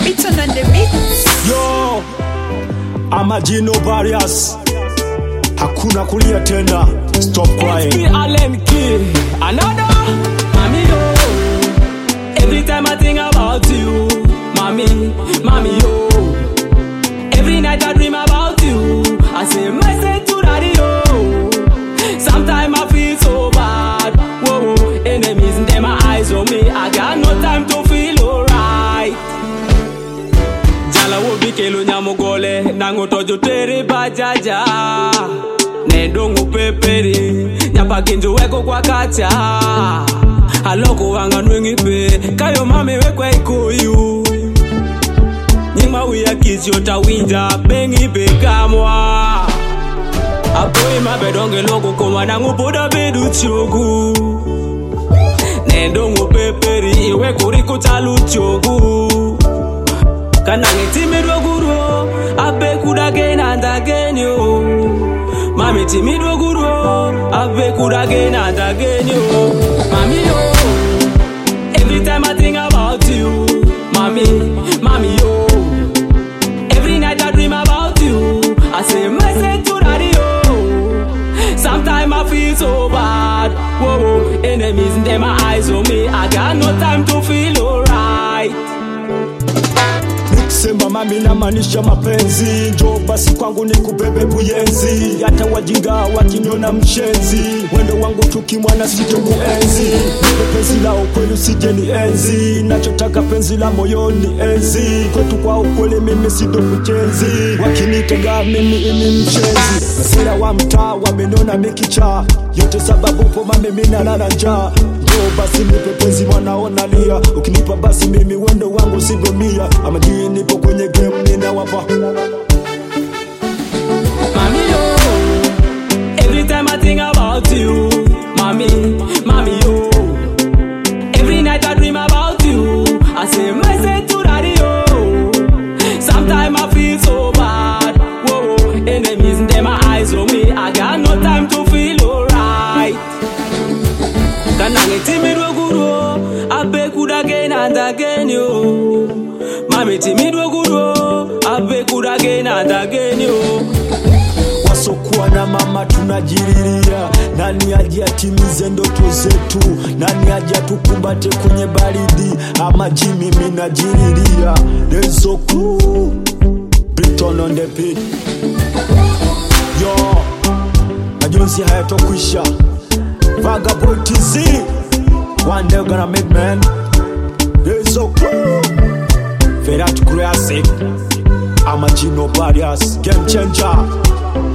Beaton on the beat. Yo, Amagino Barriers. Hakuna kulia tena. Stop crying. It's Allen Key. Another. Mommy, yo. Every time I think about you, mommy, yo. Every night I dream about you. I say message to daddy, yo. Sometimes I feel so bad. Whoa, enemies in them my eyes on me. I got no time to feel alright. Jala wo bikelo nyamogole nango tojo tere bajaja. Nedongo peperi nyapa kinjo weko kwa kacha. Aloko wanga nwengipe kayo mame wekwa ikoyu. Nyima uya kizi yota winja bengi bekamwa. Apoe mabedonge logo koma nangu poda bedu chogu. Nedongo peperi iwe kuriko talu chogu. Kana ngetimidwa guro abe kudage nandage yo. Mami timidwa guro abe kudage nandage yo. Mami yo. Every time I think about you, mommy yo. Every night I dream about you. I say message to daddy yo. Sometimes I feel so bad. Whoa, enemies in them my eyes on me. I got no time to feel alright. Sema mami na manisha mapenzi. Njoo basi kwangu nikubebe buyenzi. Hata wajinga wakiniona mshenzi. Wendo wangu tukimwana sito kuenzi. Nipe penzi la ukweli sije ni enzi. Nachotaka penzi la moyoni enzi. Kwetu kwa ukweli mimi sito kuchenzi. Wakinitega mimi ini mshenzi. Masira wa mtaa wamenona mikicha. Yote sababu po mami mina lala njaa. Njoo basi nipe penzi wanaona lia. Ukinipa basi mimi wendo wangu sivomia. Ama jini nipo kwenye game nina wapa. Mommy yo. Every time I think about you, mommy yo. Every night I dream about you. I say message to daddy yo. Sometimes I feel so bad. Whoa, enemies in them my eyes on me. I got no time to feel alright. Kana ngetimidwa guro abe kudage nandage yo. Mami timidwa guro abe kudage nandage yo. Wasokuwa na mama tunajiriria. Nani aje atimize ndoto zetu? Nani aje tukumbate kwenye baridi? Ama jimi mina jiriria. Lezo cool. Beaton on the beat. Yo, majonzi hayatokwisha. Vagabond TZ. One day gonna make man. Lezo cool. Ferat Creasic. Amagino Barriers. Game changer.